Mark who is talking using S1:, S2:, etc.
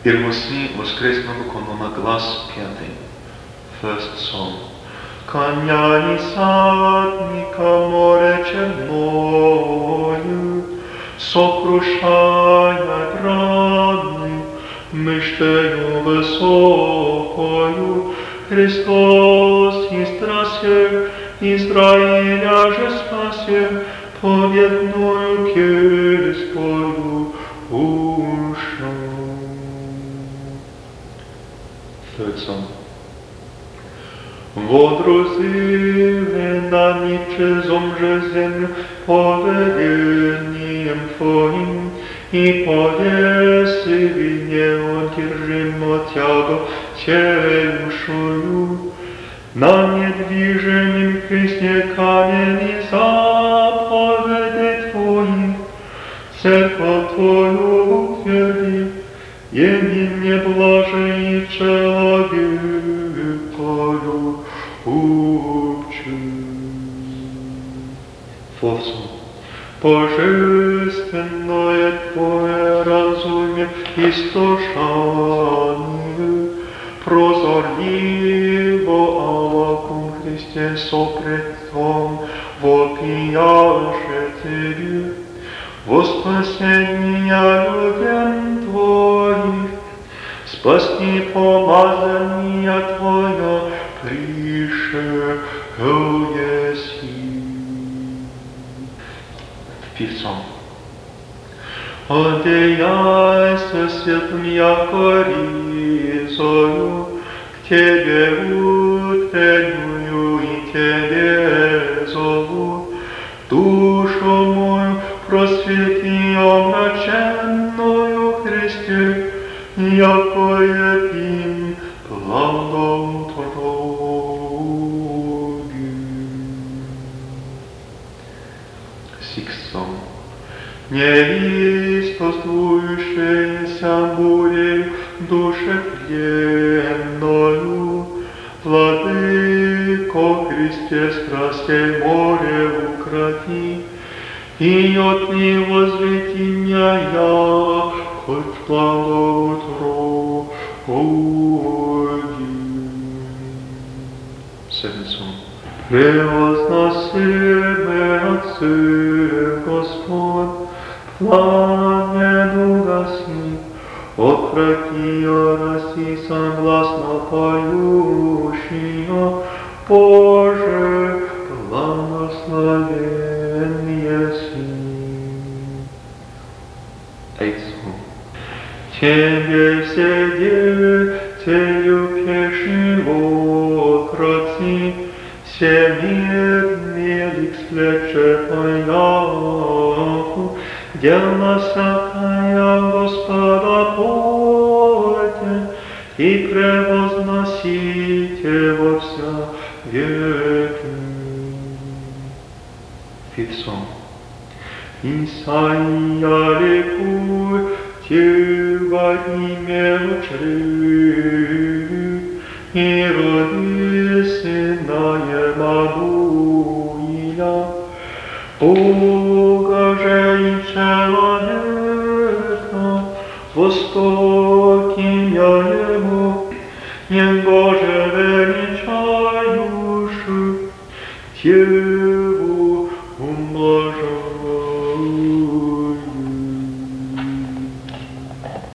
S1: Первосни воскресного канона, глаз 5. First Psalm. Коня и садника море черною, сокрушая граны, мыштею высокою, Христос истрасе, Израиля же спасе, победную кельскую ушу. Third Psalm. Водрузили на ничезом же землю поведением Твоим, и повесили неудержимо тягу тельшую. На недвижимом кресте камени заповеди Твои, церковь Твою утверди, едине блажи человекою учу. Fourth Psalm. Божественное Твое разумие истошание, прозорливо Аллахом Христе сокрытом, вопияше Тебе, во спасение людям Твоих, спасти помазание Твое, пришел еси. Fifth Psalm. Одеяйся светом якоризою, к Тебе утреннюю и Тебе зову, душу мою просвети омраченную Христе, якое им плодотворен. Sixth Psalm. Неистовствующаяся бурей душе пленною, Владыко Христе страстей море укроти, и от него возведи меня, хоть плодотворен. Seventh Psalm. Превозносимый Отцы Господь, пламен угаси, отврати раси согласно поющие, Боже, благословен еси. Eighth Psalm. Тебе все деятелю пеши окроти, всемирный лик слечепаяху, дела всякая Господа пойте, и превозносите во вся веки. Fifth Psalm. Исайя ликуй, Тебя имя учреждит, и роди сына Емануиля, Бога же и человека, востоки я ему, не